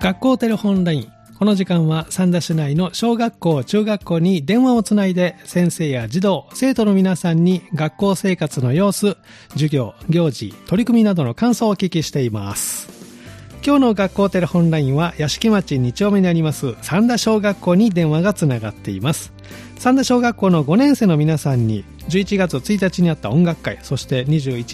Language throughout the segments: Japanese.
学校テレホンライン。この時間は三田市内の小学校、中学校に電話をつないで先生や児童、生徒の皆さんに学校生活の様子、授業、行事、取り組みなどの感想をお聞きしています。今日の学校テレホンラインは屋敷町2丁目にあります三田小学校に電話がつながっています。三田小学校の5年生の皆さんに11月1日にあった音楽会、そして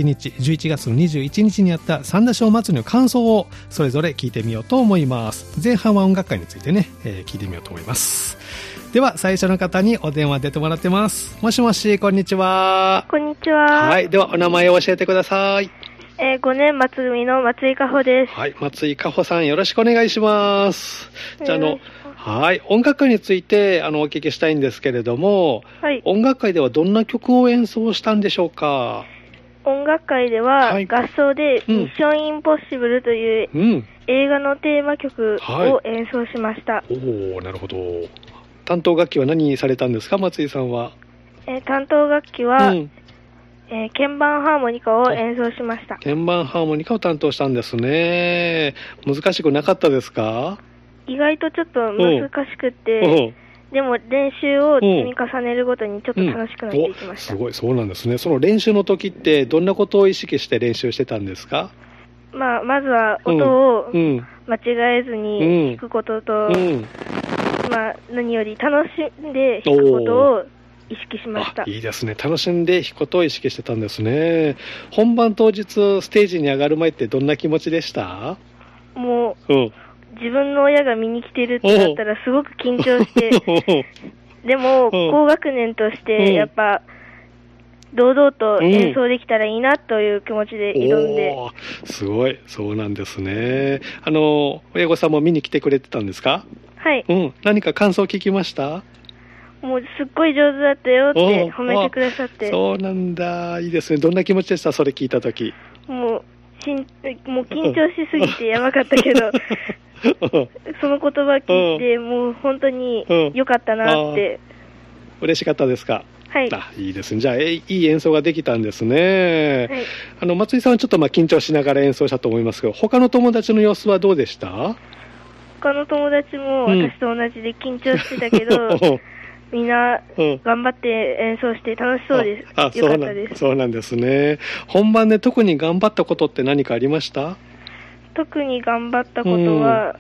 11月の21日にあった三田小祭りの感想をそれぞれ聞いてみようと思います。前半は音楽会についてね、聞いてみようと思います。では最初の方にお電話出てもらってます。もしもし、こんにちは。 こんにちは。 はい、ではお名前を教えてください。 5年松組の松井加穂です。 はい、松井加穂さん、よろしくお願いします。じゃあはい、音楽会についてお聞きしたいんですけれども、はい、音楽会ではどんな曲を演奏したんでしょうか？ 音楽会では、はい、合奏でミッションインポッシブルという、映画のテーマ曲を演奏しました。 おー、なるほど。担当楽器は何されたんですか、松井さんは？ 担当楽器は、鍵盤ハーモニカを演奏しました。 鍵盤ハーモニカを担当したんですね。難しくなかったですか？ 意外とちょっと難しくて、でも練習を積み重ねるごとにちょっと楽しくなっていきました。 すごい、そうなんですね。その練習の時ってどんなことを意識して練習してたんですか？ まずは音を間違えずに弾くことと、何より楽しんで弾くことを意識しました。 いいですね。楽しんで弾くことを意識してたんですね。本番当日ステージに上がる前ってどんな気持ちでした？ もう、自分の親が見に来てるってなったらすごく緊張してでも高学年としてやっぱ堂々と演奏できたらいいなという気持ちで挑んで、 すごい、そうなんですね。親御さんも見に来てくれてたんですか？ はい、 何か感想を聞きました？ もうすっごい上手だったよって褒めてくださって。 そうなんだ、いいですね。どんな気持ちでした、それ聞いたとき？ もう緊張しすぎてやばかったけどその言葉聞いてもう本当に良かったなって。 嬉しかったですか？ はい。 いいですね。じゃあいい演奏ができたんですね。はい、松井さんはちょっと緊張しながら演奏したと思いますけど、他の友達の様子はどうでした？ 他の友達も私と同じで緊張してたけど、みんな頑張って演奏して楽しそうです。よかったです。 そうなんですね。本番で特に頑張ったことって何かありました？ 特に頑張ったことは、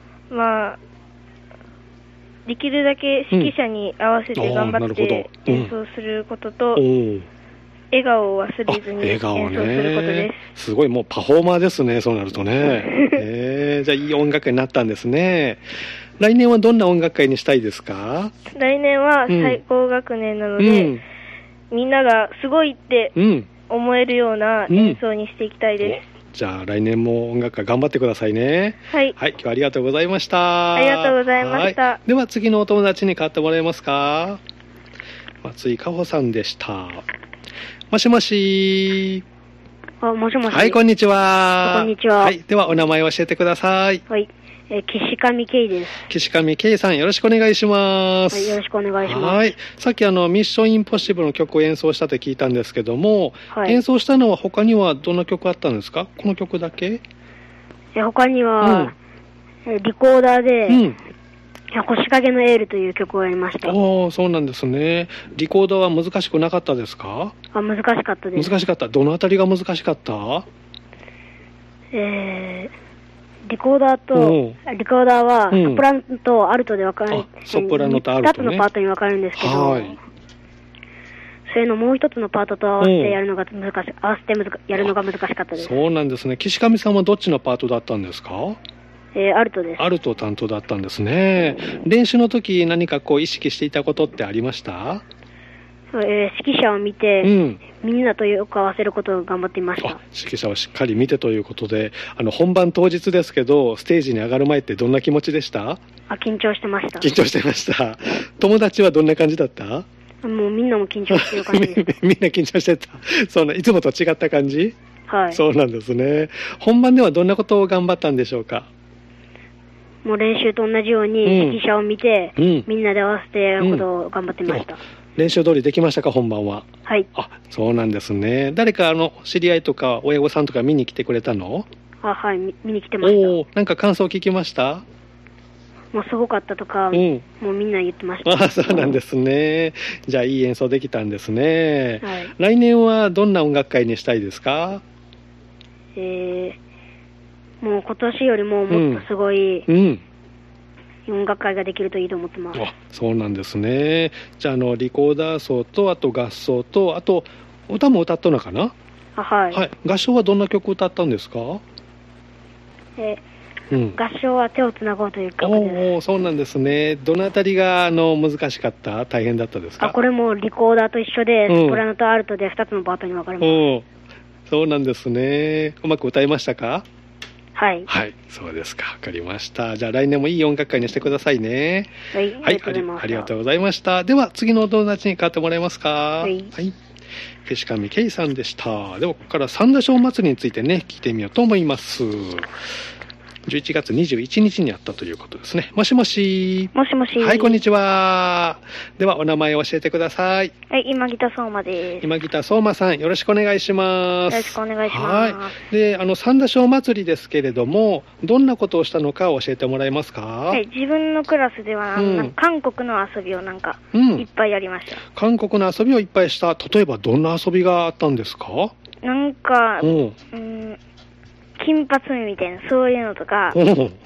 できるだけ指揮者に合わせて頑張って演奏することと、笑顔を忘れずに演奏することです。 すごい、もうパフォーマーですね、そうなるとね。じゃあいい音楽会になったんですね。来年はどんな音楽会にしたいですか？ 来年は最高学年なので、みんながすごいって思えるような演奏にしていきたいです。 じゃあ来年も音楽会頑張ってくださいね。 はい。 はい、今日はありがとうございました。 ありがとうございました。 では次のお友達に代わってもらえますか？松井加穂さんでした。もしもし。 もしもし。 はい、こんにちは。 こんにちは。 はい、ではお名前を教えてください。 はい。岸上圭です。 岸上圭さん、よろしくお願いします。 はい、よろしくお願いします。 はい。さっきミッションインポッシブルの曲を演奏したと聞いたんですけども、演奏したのは他にはどんな曲あったんですか？この曲だけ？ 他には、リコーダーで、星影のエールという曲をやりました。 そうなんですね。リコーダーは難しくなかったですか？ 難しかったです。 難しかった。どのあたりが難しかった？ リコーダーはソプラノとアルトで分かれる、 ソプラノとアルトね、 2つのパートに分かれるんですけど、それのもう一つのパートと合わせてやるのが難しかったです。 そうなんですね。岸上さんはどっちのパートだったんですか？ アルトです。 アルト担当だったんですね。練習の時何か意識していたことってありました？ 指揮者を見て、みんなとよく合わせることを頑張っていました。 指揮者をしっかり見てということで、本番当日ですけどステージに上がる前ってどんな気持ちでした？ 緊張してました。 緊張してました。友達はどんな感じだった？ もうみんなも緊張してる感じです。 みんな緊張してた。いつもと違った感じ？ はい。 そうなんですね。本番ではどんなことを頑張ったんでしょうか？ もう練習と同じように指揮者を見て、みんなで合わせてやることを頑張ってました。 練習通りできましたか、本番は？ はい。 そうなんですね。誰か知り合いとか親御さんとか見に来てくれたの？ はい、見に来てました。 なんか感想聞きました？ もうすごかったとか、もうみんな言ってました。 そうなんですね。じゃあいい演奏できたんですね。 はい、 来年はどんな音楽会にしたいですか？ もう今年よりももっとすごい、音楽会ができるといいと思ってます。 そうなんですね。じゃあリコーダー奏とあと合奏とあと歌も歌ったのかな？ はい、 合唱はどんな曲歌ったんですか？ 合唱は手をつなごうという曲です。 そうなんですね。どのあたりが難しかった？大変だったですか？ これもリコーダーと一緒で、ソプラノとアルトで2つのパートに分かれます。 そうなんですね。うまく歌いましたか？ はい。 そうですか。わかりました。じゃあ来年もいい音楽会にしてくださいね。 はい、ありがとうございました。では次のお友達に代わってもらえますか？岸上圭さんでした。ではここから三田小祭りについてね、聞いてみようと思います。11月21日にあったということですね。もしもし。 もしもし。 はい、こんにちは。ではお名前を教えてください。 はい、今北相馬です。 今北相馬さん、よろしくお願いします。 よろしくお願いします。 で、三田小祭りですけれども、どんなことをしたのか教えてもらえますか？ 自分のクラスでは、韓国の遊びをいっぱいやりました。 韓国の遊びをいっぱいした。例えばどんな遊びがあったんですか？ 金髪みたいな、そういうのとか、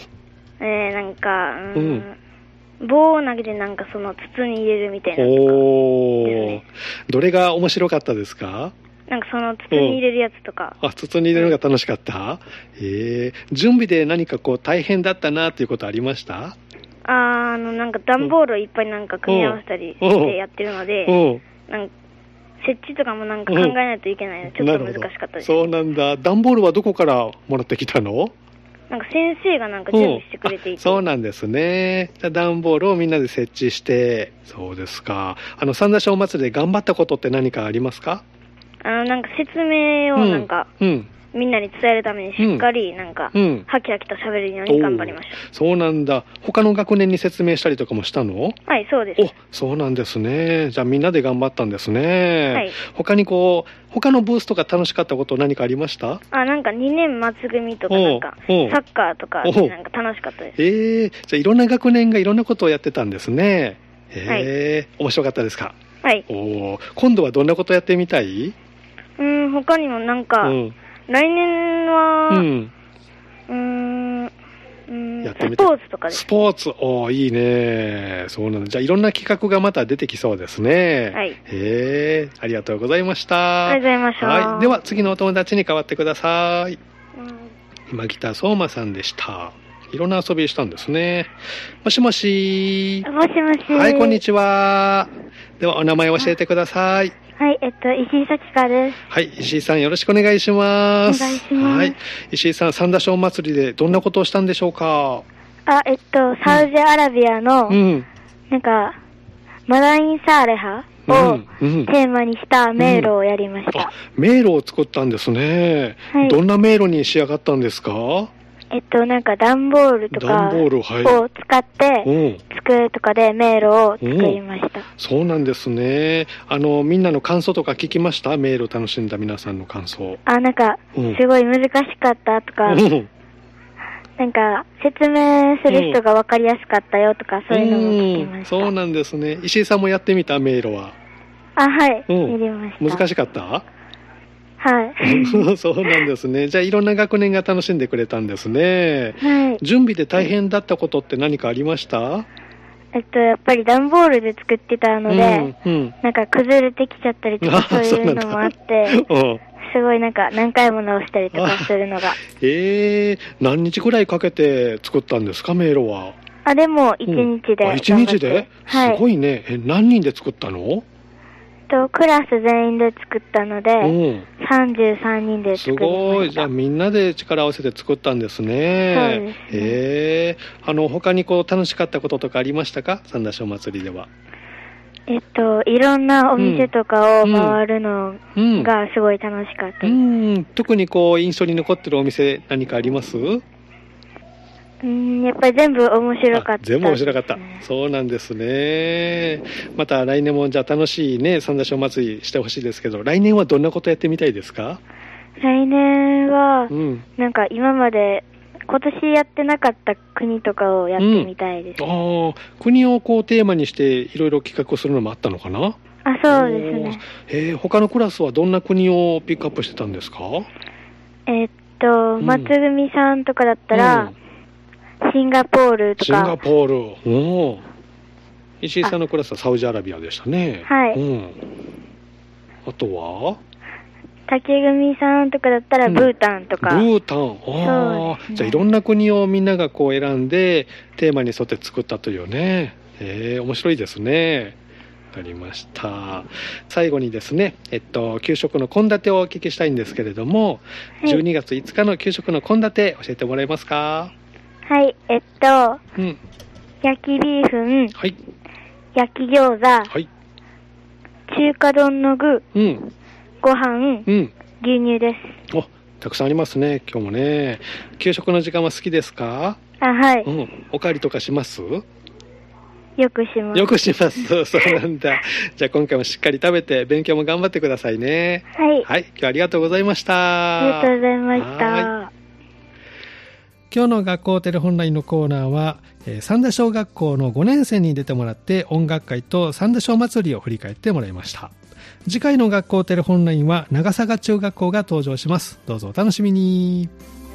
棒を投げてその筒に入れるみたいなのとかですね。 どれが面白かったですか？ その筒に入れるやつとか。 筒に入れるのが楽しかった？準備で何か大変だったなっていうことありました？ 段ボールをいっぱい組み合わせたりしてやってるので、設置とかも考えないといけないので、ちょっと難しかったです。 そうなんだ。段ボールはどこからもらってきたの？ 先生が準備してくれていて。そうなんですね。段ボールをみんなで設置して、そうですか。三田小祭りで頑張ったことって何かありますか？ 説明をみんなに伝えるためにしっかりハキハキと喋れるように頑張りました。 そうなんだ。他の学年に説明したりとかもしたの？ はい、そうです。 そうなんですね。じゃあみんなで頑張ったんですね。他に他のブースとか楽しかったこと何かありました？ 2年末組とかサッカーとか楽しかったです。 じゃあいろんな学年がいろんなことをやってたんですね。面白かったですか？ はい。 今度はどんなことやってみたい？ 他にも来年は、スポーツとかです。 スポーツ、いいね。そうなんだ。じゃあいろんな企画がまた出てきそうですね。 はい。 ありがとうございました。 ありがとうございました。 はい。では次のお友達に代わってください。今北相馬さんでした。いろんな遊びしたんですね。もしもし。 もしもし。 はい、こんにちは。ではお名前を教えてください。 はい、石井咲香です。 はい、石井さんよろしくお願いします。 お願いします。はい、 石井さん、三田小祭りでどんなことをしたんでしょうか？ サウジアラビアの、マダインサーレハをテーマにした迷路をやりました。 迷路を作ったんですね。どんな迷路に仕上がったんですか？ 段ボールとかを使って、机とかで迷路を作りました。 そうなんですね。みんなの感想とか聞きました？迷路を楽しんだ皆さんの感想。 すごい難しかったとか、説明する人が分かりやすかったよとか、そういうのも聞きました。 そうなんですね。石井さんもやってみた？迷路は。 はい、やりました。 難しかった？ はい。 そうなんですね。じゃあいろんな学年が楽しんでくれたんですね。 はい。 準備で大変だったことって何かありました？ やっぱり段ボールで作ってたので、崩れてきちゃったりとかそういうのもあって、すごい何回も直したりとかするのが。 何日くらいかけて作ったんですか、迷路は？ でも1日で。 1日で？すごいね。何人で作ったの？ クラス全員で作ったので、33人で作りました。すごい。 じゃあみんなで力を合わせて作ったんですね。 そうですね。 他に楽しかったこととかありましたか？三田小祭りでは。 いろんなお店とかを回るのがすごい楽しかったです。 特に印象に残ってるお店何かあります？ やっぱり全部面白かった、 全部面白かった。そうなんですね。また来年もじゃあ楽しいね、三田小祭りしてほしいですけど、来年はどんなことやってみたいですか？ 来年は、なんか今まで今年やってなかった国とかをやってみたいです。 国をこうテーマにしていろいろ企画するのもあったのかな？ そうですね。 他のクラスはどんな国をピックアップしてたんですか？ 松組さんとかだったら、シンガポールとか。 シンガポール。石井さんのクラスはサウジアラビアでしたね。 はい。 あとは竹組さんとかだったらブータンとか。 ブータン。じゃあいろんな国をみんながこう選んでテーマに沿って作ったというね。面白いですね。わかりました。最後にですね、給食の献立をお聞きしたいんですけれども、12月5日の給食の献立教えてもらえますか？ はい、焼きビーフン、焼き餃子、中華丼の具、ご飯、牛乳です。 たくさんありますね、今日もね。給食の時間は好きですか？ はい。 おかわりとかします？ よくします。 よくします。そうなんだ。じゃあ今回もしっかり食べて勉強も頑張ってくださいね。はい。今日はありがとうございました。 ありがとうございました。 今日の学校テレホンラインのコーナーは、三田小学校の5年生に出てもらって音楽会と三田小祭りを振り返ってもらいました。次回の学校テレホンラインは長坂中学校が登場します。どうぞお楽しみに。